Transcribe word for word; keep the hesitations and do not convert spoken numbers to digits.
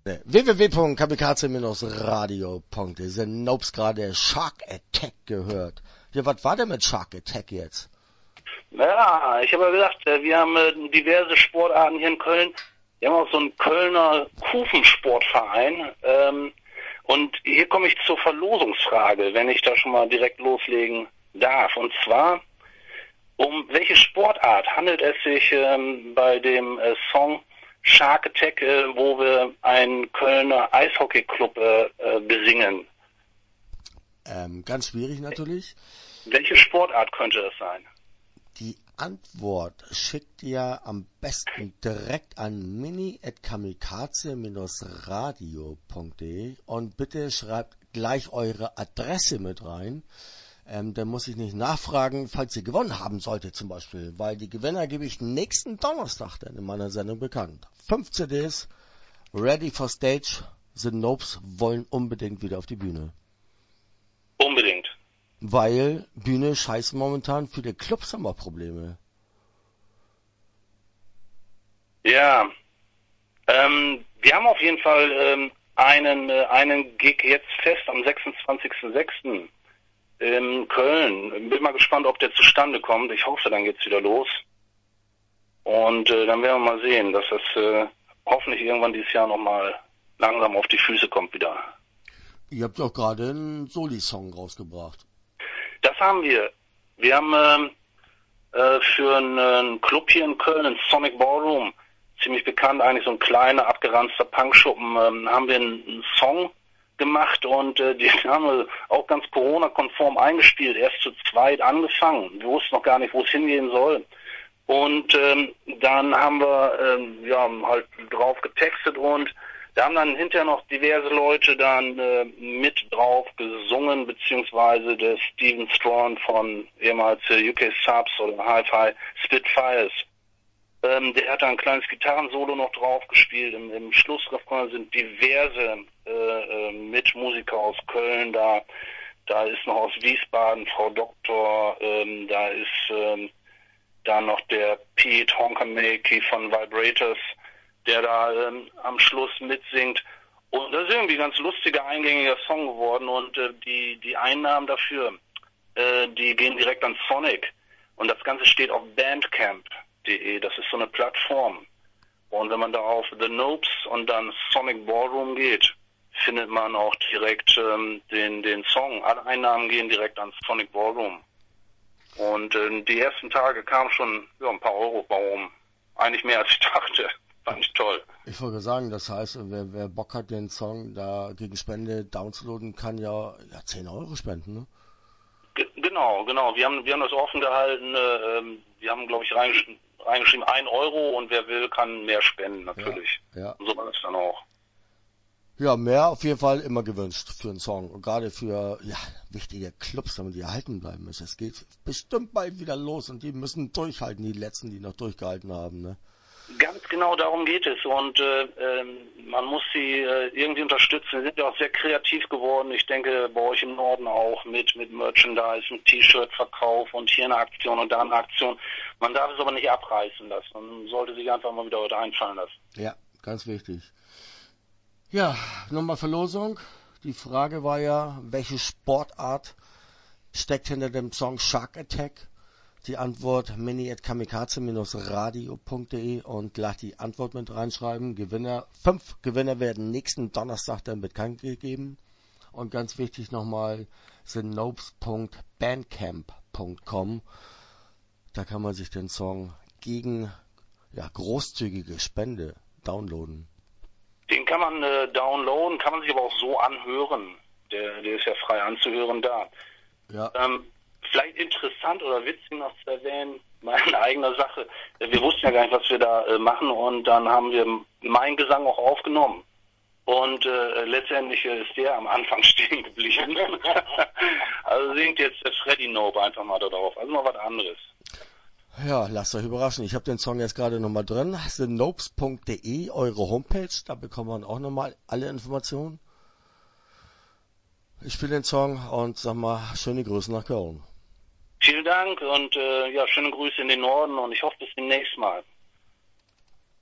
w w w punkt kamikaze radio punkt de. Sind Nopes gerade Shark Attack gehört. Ja, was war denn mit Shark Attack jetzt? Ja, ich habe ja gesagt, wir haben äh, diverse Sportarten hier in Köln. Wir haben auch so einen Kölner Kufensportverein. Ähm, und hier komme ich zur Verlosungsfrage, wenn ich da schon mal direkt loslegen darf. Und zwar, um welche Sportart handelt es sich ähm, bei dem äh, Song Shark Attack, äh, wo wir einen Kölner Eishockeyclub äh, äh, besingen? Ähm, ganz schwierig natürlich. Welche Sportart könnte das sein? Die Antwort schickt ihr am besten direkt an mini at kamikaze radio punkt de und bitte schreibt gleich eure Adresse mit rein. Ähm, dann muss ich nicht nachfragen, falls ihr gewonnen haben solltet zum Beispiel, weil die Gewinner gebe ich nächsten Donnerstag dann in meiner Sendung bekannt. Fünf C Ds, ready for stage, The Nopes wollen unbedingt wieder auf die Bühne. Unbedingt. Weil Bühne scheiße momentan, für die Clubs haben wir Probleme. Ja, ähm, wir haben auf jeden Fall ähm, einen, äh, einen Gig jetzt fest am sechsundzwanzigsten sechsten in Köln. Bin mal gespannt, ob der zustande kommt. Ich hoffe, dann geht's wieder los. Und äh, dann werden wir mal sehen, dass das äh, hoffentlich irgendwann dieses Jahr nochmal langsam auf die Füße kommt wieder. Ihr habt doch gerade einen Soli-Song rausgebracht. Das haben wir. Wir haben äh, äh, für einen Club hier in Köln, einen Sonic Ballroom, ziemlich bekannt, eigentlich so ein kleiner, abgeranzter Punkschuppen, ähm, haben wir einen, einen Song gemacht und äh, die haben wir auch ganz Corona-konform eingespielt, erst zu zweit angefangen. Wir wussten noch gar nicht, wo es hingehen soll. Und ähm, dann haben wir ähm, ja halt drauf getextet und da haben dann hinterher noch diverse Leute dann äh, mit drauf gesungen, beziehungsweise der Steven Strawn von ehemals äh, U K Subs oder Hi-Fi Spitfires. Ähm, der hat da ein kleines Gitarrensolo noch drauf gespielt. Im, im Schlussrefrain sind diverse äh, äh, Mitmusiker aus Köln da. Da ist noch aus Wiesbaden Frau Doktor, ähm, da ist ähm, da noch der Pete Honkamakey von Vibrators, der da ähm, am Schluss mitsingt. Und das ist irgendwie ein ganz lustiger, eingängiger Song geworden. Und äh, die die Einnahmen dafür, äh, die gehen direkt an Sonic. Und das Ganze steht auf bandcamp punkt de. Das ist so eine Plattform. Und wenn man da auf The Nopes und dann Sonic Ballroom geht, findet man auch direkt ähm, den den Song. Alle Einnahmen gehen direkt an Sonic Ballroom. Und äh, die ersten Tage kamen schon ja, ein paar Euro bei rum. Eigentlich mehr als ich dachte. Fand ich toll. Ich wollte sagen, das heißt, wer, wer Bock hat, den Song da gegen Spende downloaden, kann ja, ja zehn Euro spenden, ne? G- genau, genau. Wir haben, wir haben das offen gehalten. Äh, wir haben, glaube ich, reingeschrieben, reingeschrieben ein Euro und wer will, kann mehr spenden, natürlich. Ja, ja. Und so war es dann auch. Ja, mehr auf jeden Fall immer gewünscht für einen Song. Und gerade für ja, wichtige Clubs, damit die erhalten bleiben müssen. Es geht bestimmt bald wieder los und die müssen durchhalten, die letzten, die noch durchgehalten haben, ne? Ganz genau darum geht es und äh, äh, man muss sie äh, irgendwie unterstützen. Sie sind ja auch sehr kreativ geworden. Ich denke bei euch im Norden auch mit mit Merchandise, mit T-Shirt-Verkauf und hier eine Aktion und da eine Aktion. Man darf es aber nicht abreißen lassen. Man sollte sich einfach mal wieder was einfallen lassen. Ja, ganz wichtig. Ja, nochmal Verlosung. Die Frage war ja, welche Sportart steckt hinter dem Song Shark Attack? Die Antwort mini at kamikaze radio punkt de und gleich die Antwort mit reinschreiben. Gewinner, fünf Gewinner werden nächsten Donnerstag dann bekannt gegeben. Und ganz wichtig nochmal, the nopes punkt bandcamp punkt com. Da kann man sich den Song gegen ja, großzügige Spende downloaden. Den kann man äh, downloaden, kann man sich aber auch so anhören. Der, der ist ja frei anzuhören da. Ja. Ähm, Vielleicht interessant oder witzig noch zu erwähnen, meine eigene Sache. Wir wussten ja gar nicht, was wir da äh, machen und dann haben wir meinen Gesang auch aufgenommen. Und äh, letztendlich äh, ist der am Anfang stehen geblieben. Also singt jetzt der Freddy Nope einfach mal da drauf. Also mal was anderes. Ja, lasst euch überraschen. Ich habe den Song jetzt gerade nochmal drin. the nopes punkt de, eure Homepage. Da bekommt man auch nochmal alle Informationen. Ich spiele den Song und sag mal, schöne Grüße nach Köln. Vielen Dank und äh, ja, schöne Grüße in den Norden und ich hoffe bis demnächst mal.